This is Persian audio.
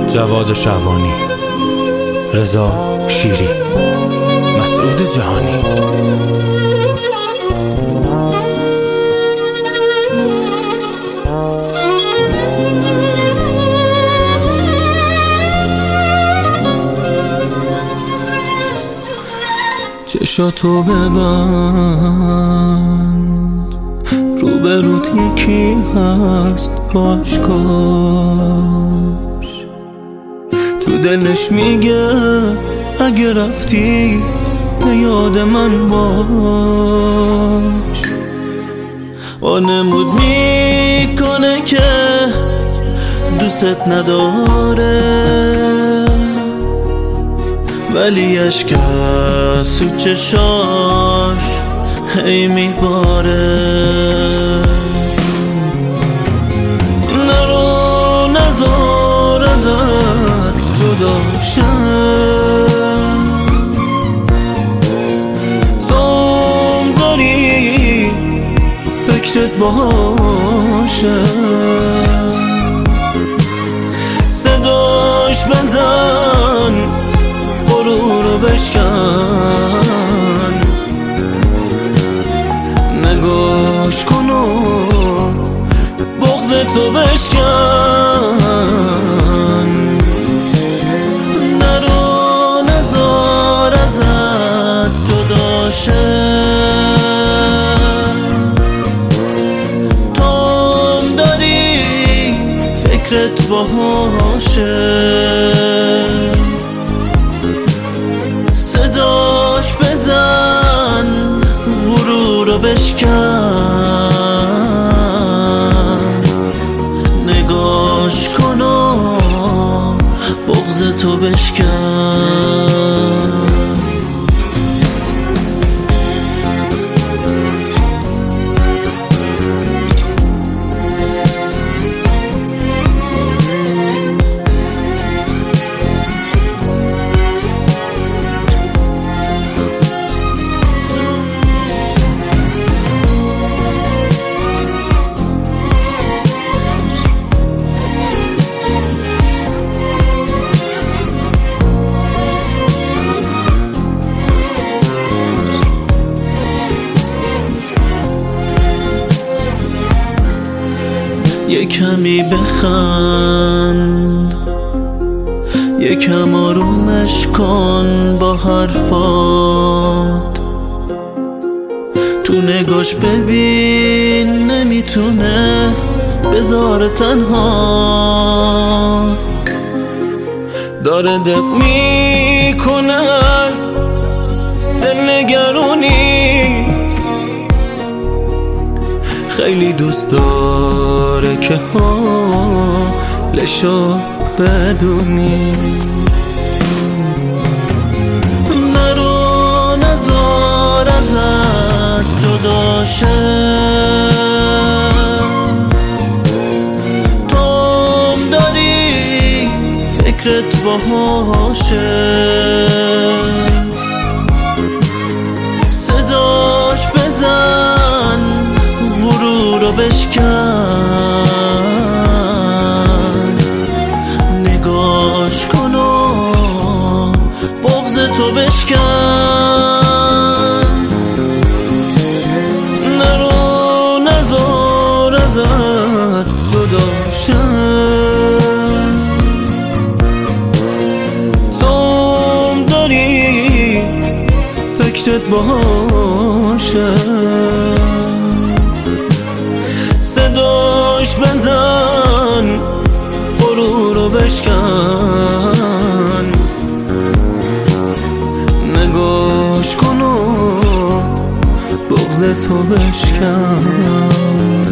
جواد شعبانی، رضا شیری، مسعود جهانی. چشاتو ببند، روبروت یکی هست باش کاش. تو دلش میگه اگه رفتی به یاد من باش. وانمود میکنه که دوست نداره، ولی اشک از تو چشاش هی میباره. نرو نزار ازت جدا شم، توم داری فکرت باشه. صداش بزن غرورو بشکن، نگاش کن و بغضتو بشکن. نرو نزار ازت جدا شه، توم داری فکرت باشه. صداش بزن غرورو بشکن، نگاش کن و بغضتو بشکن. یه کمی بخند، یکم آرومش کن با حرفات. تو نگاش ببین نمیتونه بذاره تنها، داره دق میکنه از دلنگرونی. خیلی دوست داره که حالشو بدونی. نرو نزار ازت جدا شه، توم داری فکرت باشه. صداش بزن غرورو بشکن، نگاش کن و بغضتو بشکن. نرو نزار ازت جدا شه، توم داری فکرت باشه. صداش بزن غرورو بشکن، نگاش کن و بغضتو بشکن.